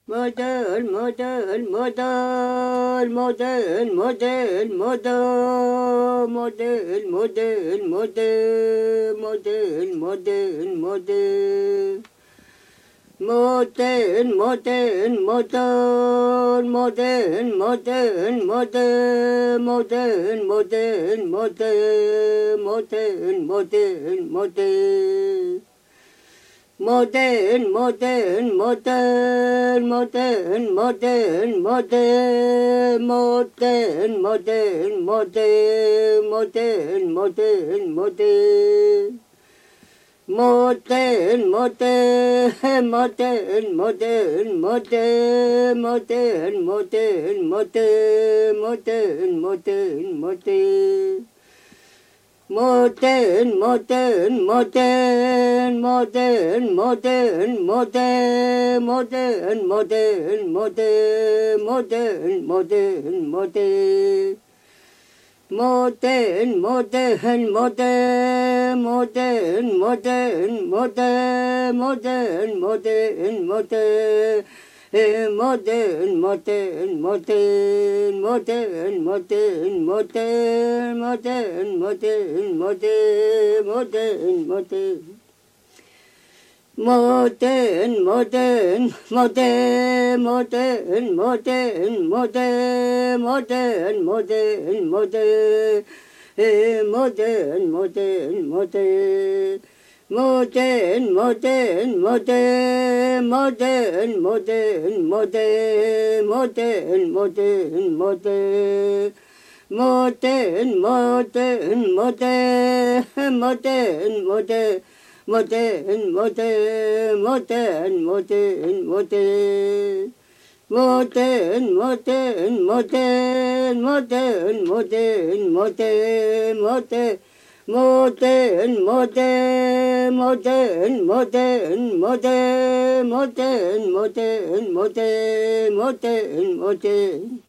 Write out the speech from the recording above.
modern, modern, modern, modern, modern, modern, modern, modern, modern, modern, modern, modern. Modern, modern, modern, modern, modern, modern, modern, modern, modern, modern, modern, modern. Modern, modern, modern, modern, modern, modern, modern, modern, modern, modern, modern, modern. Modern, modern, modern, modern, modern, modern, modern, modern, modern, modern, modern. Modern, modern, modern, modern, modern, modern, modern, modern, modern, modern, modern, modern. Modern, modern, modern, modern, modern, modern, modern, modern, modern. Modern, modern, modern, modern, modern, modern, modern, modern, modern, modern, modern. Modern, modern, modern, modern, modern, modern, modern, modern, modern, modern, modern, modern. Modern, modern, modern, modern, modern, modern, modern, modern, modern. Modern, modern, modern, modern, modern. Modern, modern, modern, modern, modern. Modern, modern, modern, modern, modern, modern, modern. Modern, modern, modern, modern, modern, modern, modern, modern, modern, modern.